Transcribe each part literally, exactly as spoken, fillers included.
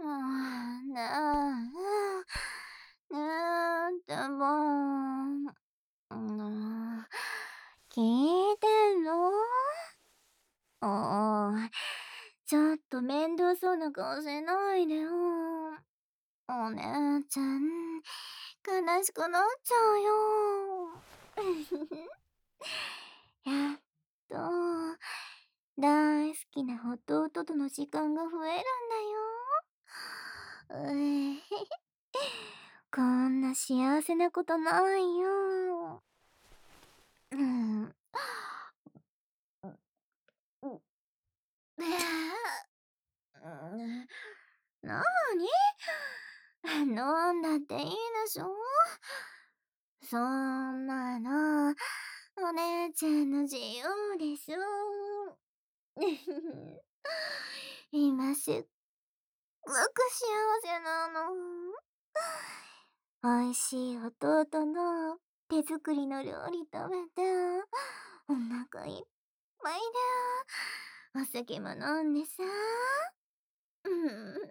うーん、ねえ、ねえ、でも、うーん、聞いてんの？おい、ちょっと面倒そうな顔しないでよ。お姉ちゃん、悲しくなっちゃうよ。やっと、大好きな弟との時間が増えるんだよ。うえこんな幸せなことないよ。うん。うううええ、うん、なに？飲んだっていいでしょ。そんなの、お姉ちゃんの自由でしょ。今すっごく幸せなの。美味しい弟の手作りの料理食べて、お腹いっぱいで、お酒も飲んでさ。うん。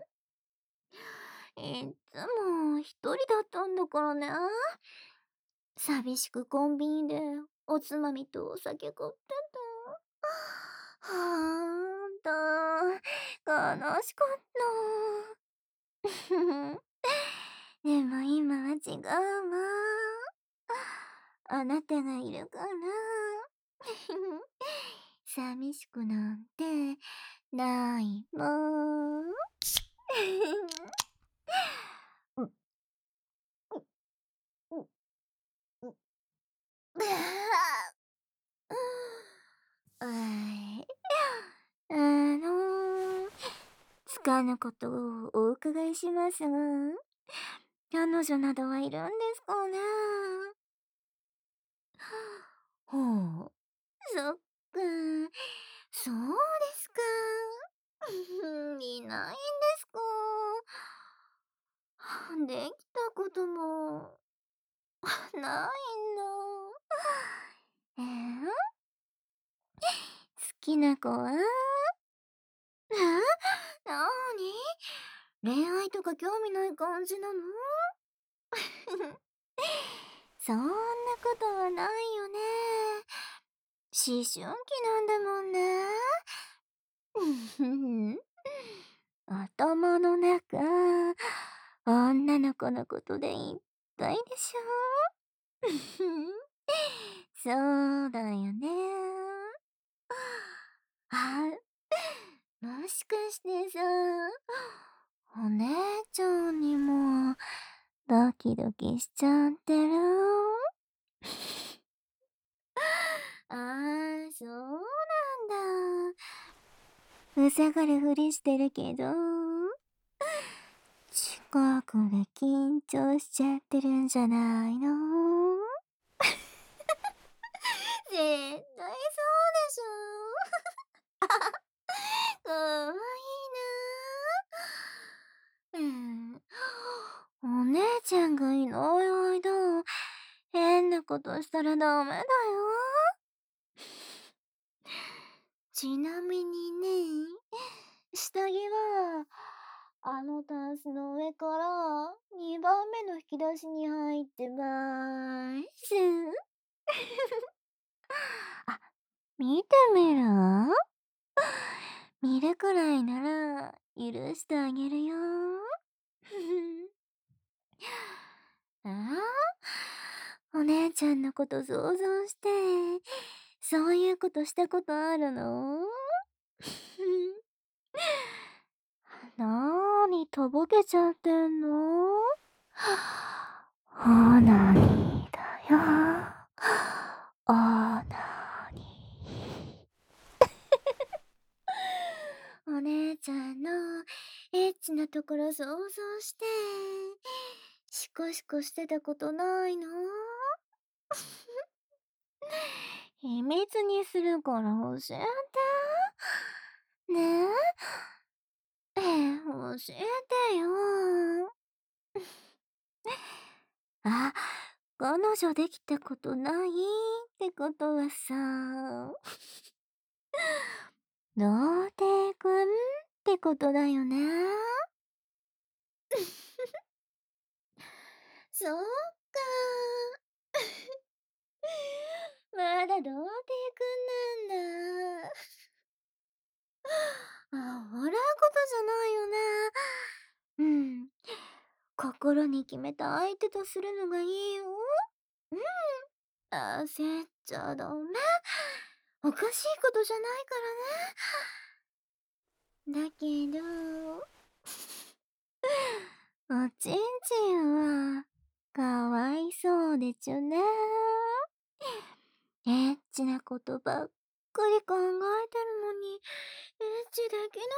いっつも一人だったんだからね。寂しくコンビニでおつまみとお酒買ってた。ほんと、悲しかった。でも今は違うわ。あなたがいるから。寂しくなんてないもん。う、う、う、う、あい。あの、つかぬことをお伺いしますが、彼女などはいるんですかね？ほう、そっか、そうですか。いないんですか。できたこともないんだ。ええ？好きな子は？え？なに？恋愛とか興味ない感じなの？そんなことはないよね。思春期なんだもんね。ふん。頭の中、女の子のことでいっぱいでしょ？そうだよね。あ、もしかしてさ、お姉ちゃんにもドキドキしちゃってる？ああ、そうなんだ。うざがるふりしてるけど、近くで緊張しちゃってるんじゃないの？絶対そうでしょ。かわいいな。うん。お姉ちゃんがいない間、変なことしたらダメだよ。ちなみにね、下着は、あのタンスの上からにばんめの引き出しに入ってまーす。あ、見てみる？見るくらいなら許してあげるよ。ああ、お姉ちゃんのこと想像して、そういうことしたことあるの？なーに、とぼけちゃってんの？オーナニーだよ。オーナニー。お姉ちゃんのエッチなところ想像して、シコシコしてたことないの？秘密にするから教えて。ねえ？ええ、教えてよ。あ、彼女できたことないってことはさ、童貞くんってことだよね。 そっか。まだ童貞くんなんだ。あ、笑うことじゃないよね。うん。心に決めた相手とするのがいいよ。うん。焦っちゃダメ。おかしいことじゃないからね。だけど、おちんちんは、かわいそうでちゅね。エッチなことばっかり考えてるのに、エッチできないんだ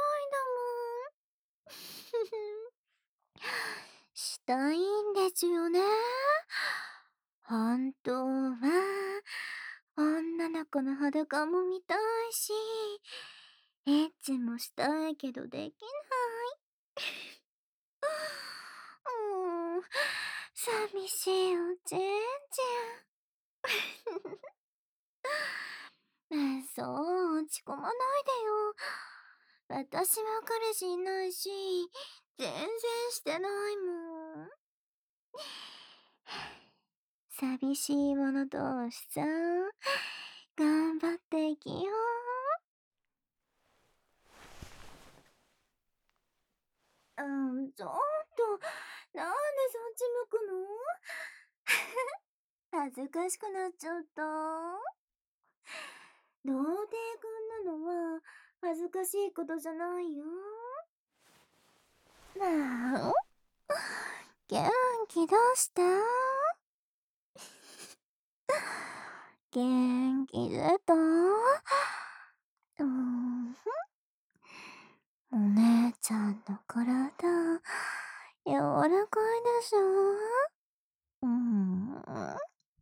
もん。したいんですよね。本当は、女の子の裸も見たいし、エッチもしたいけどできない。うーん、寂しいおちんちん。そう、落ち込まないでよ。私は彼氏いないし、全然してないもん。寂しい者同士さ、頑張っていきよう。うん、ちょっと、なんでそっち向くの？恥ずかしくなっちゃった。童貞くんなのは恥ずかしいことじゃないよ。なあ、元気出して。元気出た？うーん。お姉ちゃんの体、柔らかいでしょ？うーん。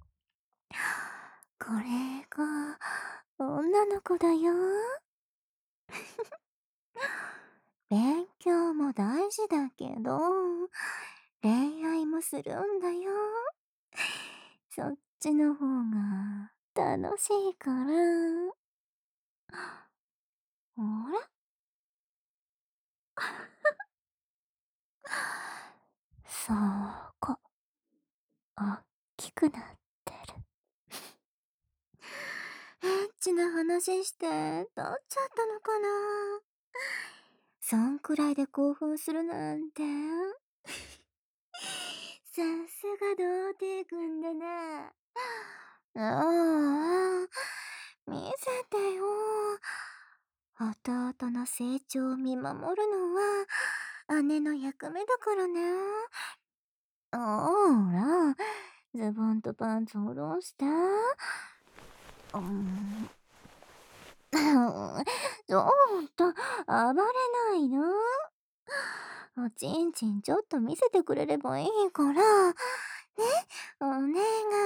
これが、女の子だよ。勉強も大事だけど、恋愛もするんだよ。そっちの方が楽しいから。あれそうか。おっきくなってる。エッチな話して、取っちゃったのかな？そんくらいで興奮するなんて。さすが童貞くんだな。ああ、見せてよ。弟の成長を見守るのは姉の役目だからね。ほら、ズボンとパンツ下ろして。うん、ちょっと、暴れないの？おちんちんちょっと見せてくれればいいから。ね、お願い。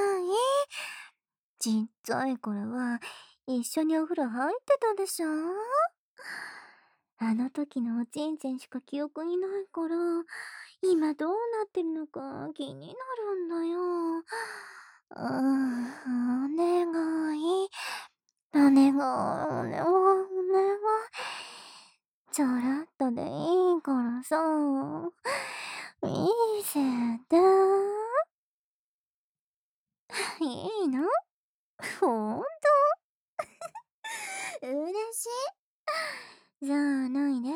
ちっちゃい頃は一緒にお風呂入ってたでしょ？あの時のおちんちんしか記憶にないから、今どうなってるのか気になるんだよ。うーん、お願い。お願い、お願い、お願い。ちょろっとでいいからさ、見せて。いいの？ほんと？嬉しい。じゃあ、脱いで。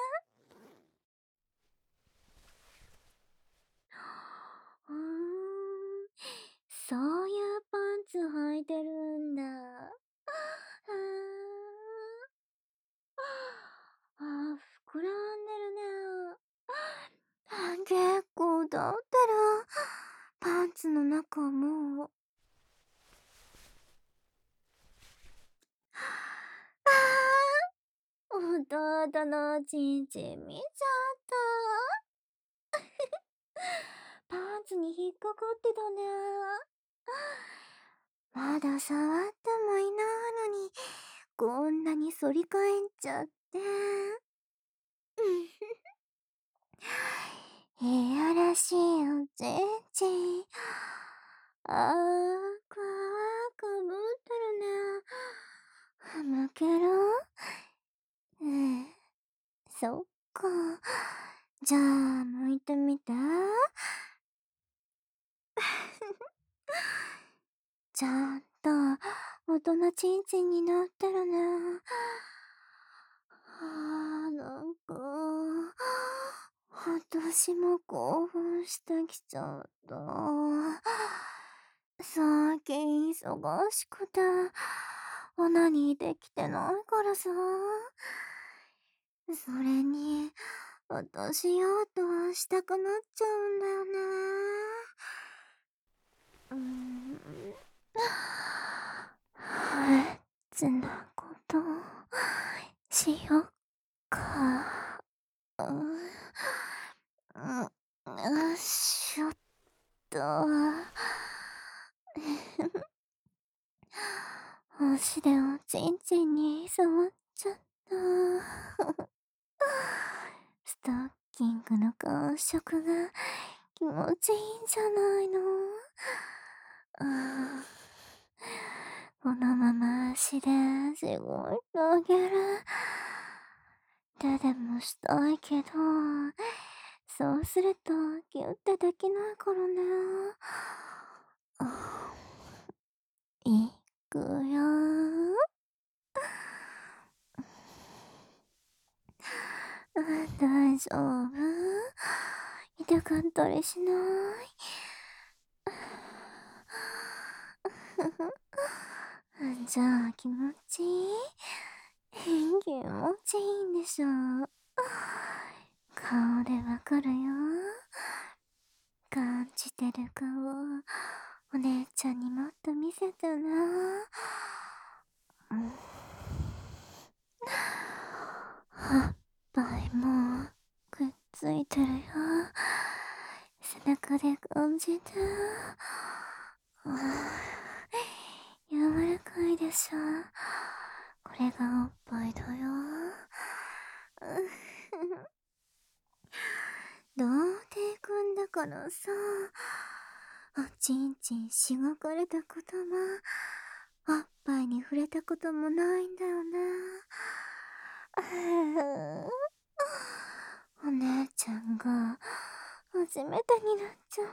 うーん、そういうパンツ履いてるんだ。あーあー、膨らんでるね。あ、結構立ってる。パンツの中も。ああ、弟のおちんちん見ちゃった。パンツに引っかかってたね。まだ触ってもいないのに、こんなに反り返っちゃって。いやらしいおちんちん。あー、皮かぶってるね。むける？うん、そっか。じゃあ、剥いてみて。 ちゃんと大人ちんちんになってるね。はあ、なんか、私も興奮してきちゃった。最近忙しくて、オナニーできてないからさ。それに、私やっとしたくなっちゃうんだよね。うーん。エッチなことしよっか。う、う、よいしょっと。足でおちんちんに触っちゃった。ストッキングの感触が気持ちいいんじゃないの？ああ、このまま足でしごいてあげる。手でもしたいけど、そうするとギュッてできないからね。あ、いくよ。あ、大丈夫？痛かったりしない？じゃあ気持ちいい？気持ちいいんでしょ？顔でわかるよ。感じてる顔、お姉ちゃんにもっと見せてな。うん、おっぱいもくっついてるよ。背中で感じて。あー、柔らかいでしょ。これがおっぱいだよ。童貞くんだからさ、おちんちんしごかれたことも、おっぱいに触れたこともないんだよね。お姉ちゃんが初めてになっちゃった。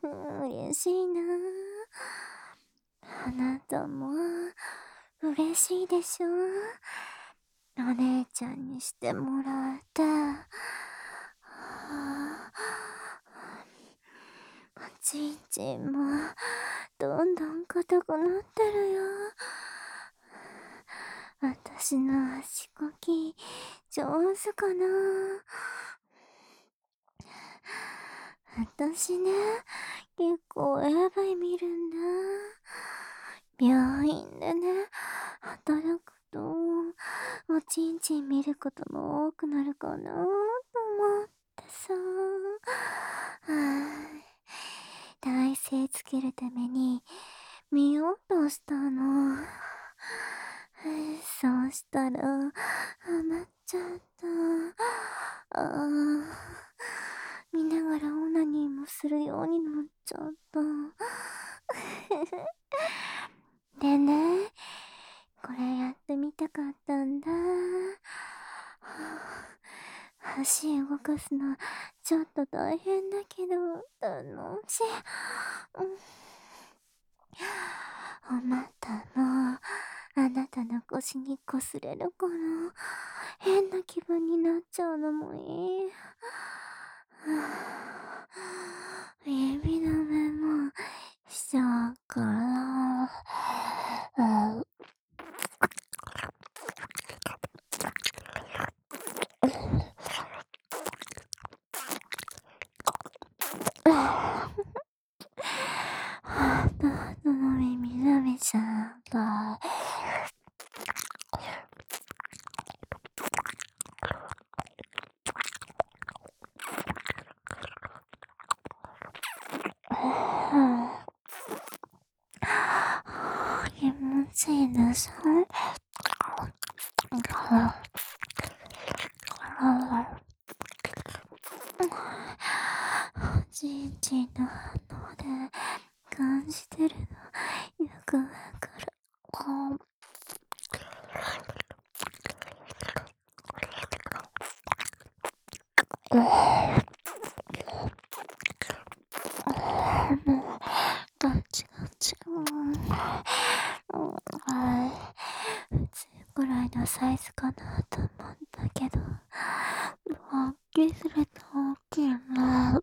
嬉しいな。あなたも嬉しいでしょ？お姉ちゃんにしてもらえて。はあ、おちんちんもどんどん硬くなってるよ。私の足こき上手かな？私ね、結構 エーブイ 見るんだ。病院でね、働くと、おちんちん見ることも多くなるかなと思ってさ。はぁ、体勢つけるために見ようとしたの。そうしたら、ハマっちゃった。ああ、見ながらオナニーもするようになっちゃった。でね、これやってみたかったんだ。足動かすのちょっと大変だけど楽しい。うん、あなたもあなたの腰に擦れるから変な気分になっちゃうのもいい。指の目もしちゃうから。あなの耳舐めちゃった。気持ちいいでしょ？おちんちんの反応で感じてるのよくわかる。 のサイズかなと思ったけど、大きすぎて大きいな。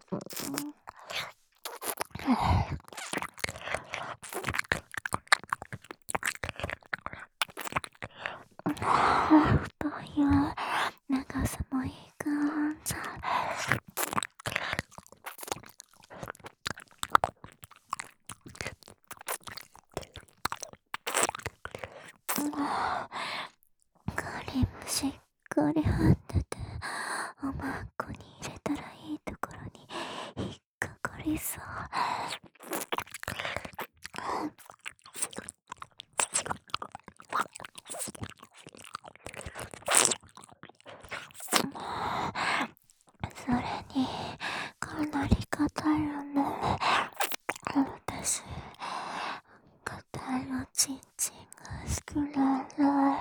太いよ。長さもいい感じ。カリもしっかり張ってて、おまんこに入れたらいいところに引っかかりそう。それにかなり硬いよね。私、硬いおちんちんが好きなの。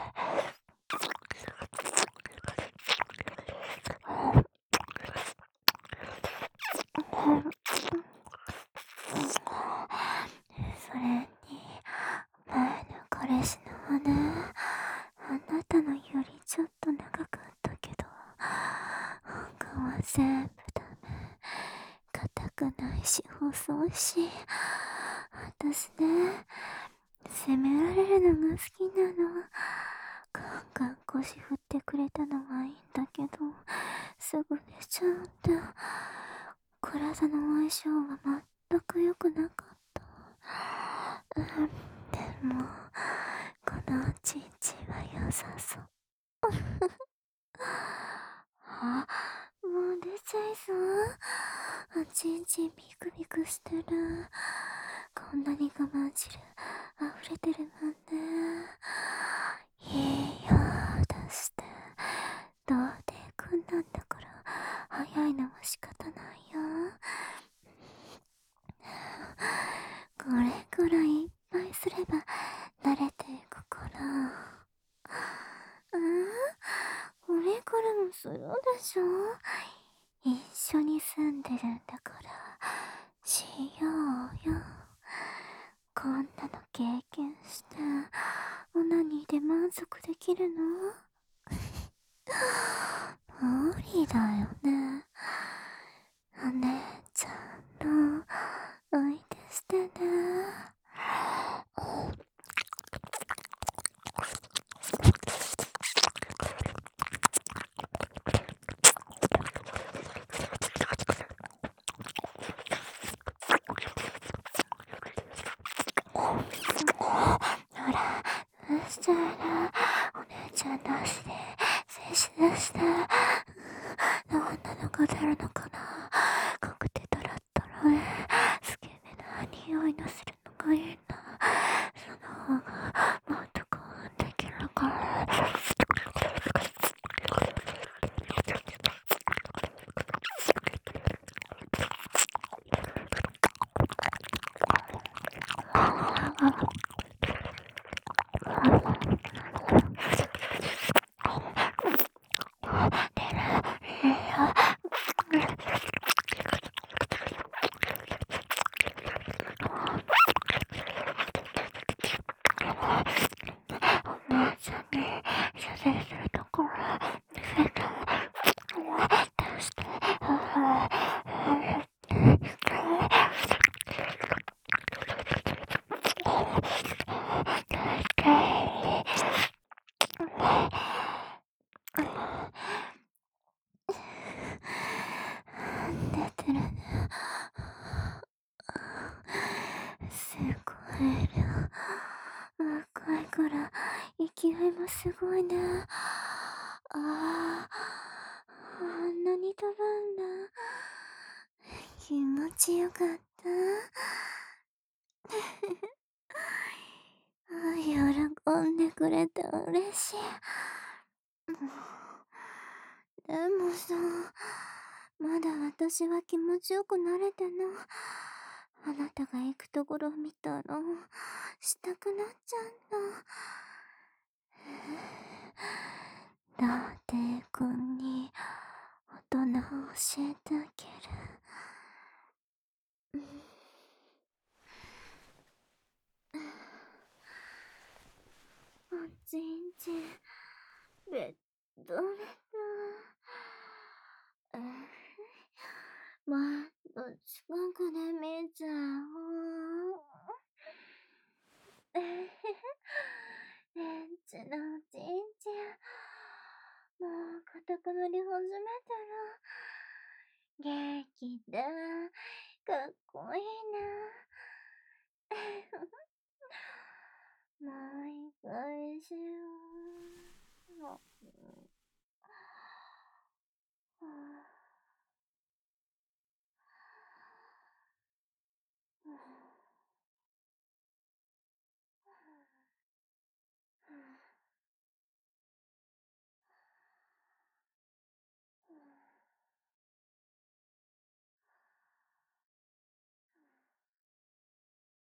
それに前の彼氏のはね、あなたのよりちょっと長かったけど、他は全部ダメ。硬くないし細いし、私ね、責められるのが好きなの。ガンガン腰振ってくれたのはいいんだけど、すぐ寝ちゃうんだ。体の相性は全く良くなかった。うん、でも、このおちんちんは良さそう。あ、もう出ちゃいそう。おちんちんビクビクしてる。こんなに我慢汁溢れてるもんね。いいよ、出して。童貞くんなんだから、早いのも仕方ないよ。これくらいいっぱいすれば慣れていくから。ああ、これからもするでしょ。一緒に住んでるんだからしようよ。こんなの経験してオナニーで満足できるの？無理だよね。お姉ちゃんのおいでしてね。ほら、どうしたらお姉ちゃん同士で接しだした。どんなのが出るのかな。カクテトラットロへスケベな匂いのするのがいいな。その方がもっと興奮できるから。お姉ちゃんに射精するところ見せて。出して。出てるね。すごい量。若いから勢いもすごいね。ああ、あんなに飛ぶんだ。気持ちよかった。あ、喜んでくれて嬉しい。でもさ、まだ私は気持ちよくなれてない。あなたが行くところを見たらしたくなっちゃうんだ。童貞くんに大人を教えてあげる。おちんちんダメだ。まあ、どっちかくで見ちゃおう。えへへ。エッチなおちんちん。もう硬くなり始めたら。元気だ。かっこいいな。もう一回しよう。